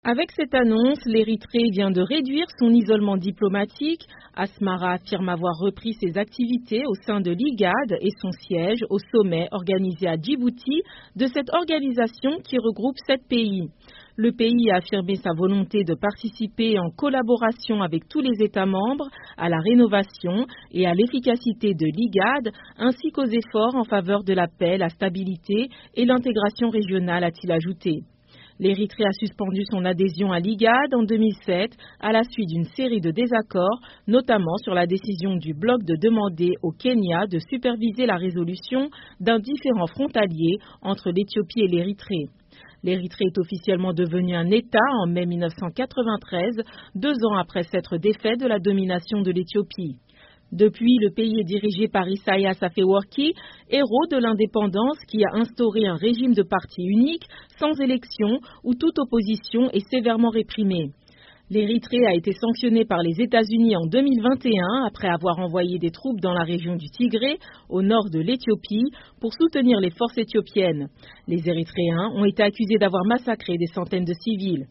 Avec cette annonce, l'Érythrée vient de réduire son isolement diplomatique. Asmara affirme avoir repris ses activités au sein de l'IGAD et son siège au sommet organisé à Djibouti de cette organisation qui regroupe 7 pays. Le pays a affirmé sa volonté de participer en collaboration avec tous les États membres à la rénovation et à l'efficacité de l'IGAD, ainsi qu'aux efforts en faveur de la paix, la stabilité et l'intégration régionale, a-t-il ajouté. L'Érythrée a suspendu son adhésion à l'IGAD en 2007 à la suite d'une série de désaccords, notamment sur la décision du bloc de demander au Kenya de superviser la résolution d'un différend frontalier entre l'Éthiopie et l'Érythrée. L'Érythrée est officiellement devenue un État en mai 1993, 2 ans après s'être défait de la domination de l'Éthiopie. Depuis, le pays est dirigé par Isaias Afewerki, héros de l'indépendance qui a instauré un régime de parti unique, sans élection, où toute opposition est sévèrement réprimée. L'Érythrée a été sanctionnée par les États-Unis en 2021 après avoir envoyé des troupes dans la région du Tigré, au nord de l'Éthiopie, pour soutenir les forces éthiopiennes. Les Érythréens ont été accusés d'avoir massacré des centaines de civils.